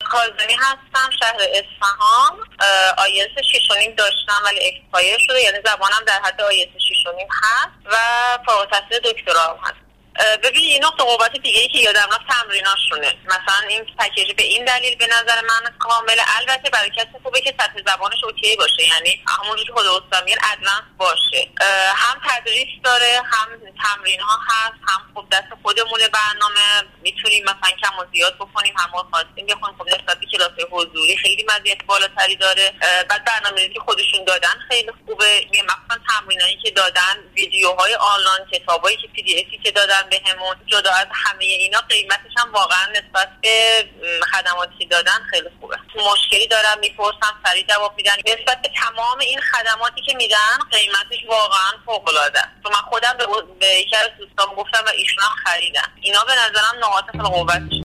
کاظمی هستم، شهر اصفهان. آیلتس 6.5 داشتم ولی اکسپایر شده، یعنی زبانم در حد آیلتس 6.5 هست و فارغ التحصیل دکترا هست. ببین این نقطه قوت دیگه ای که یادم رفت تمریناشونه. مثلا این پکیج به این دلیل به نظر من کامله، البته برای کسی خوبه که سطح زبانش اوکی باشه، یعنی همونجوری که خود استاد میگن ادوانس باشه. هم تدریس داره، هم تمرین ها هست، هم خب دست خودمونه برنامه، میتونیم مثلا کم و زیاد بکنیم، هم خواستیم بخونیم. خب نسبت به کلاس حضوری خیلی مزیت بالاتری داره. بعد برنامه‌ریزی که خودشون دادن خیلی خوبه، مثلا تمرینایی که دادن، ویدیوهای آنلاین، کتابایی که پی دی افی که دادن بهمون، جدا از همه اینا قیمتش هم واقعا نسبت به خدماتی دادن خیلی خوبه. مشکلی دارم میپرسم سریع جواب میدن. نسبت به تمام این خدماتی که میدن قیمتش واقعا فوق العاده است. من خودم به یکی از دوستان گفتم و ایشون هم خریدن. اینا به نظرم نقاط قوتش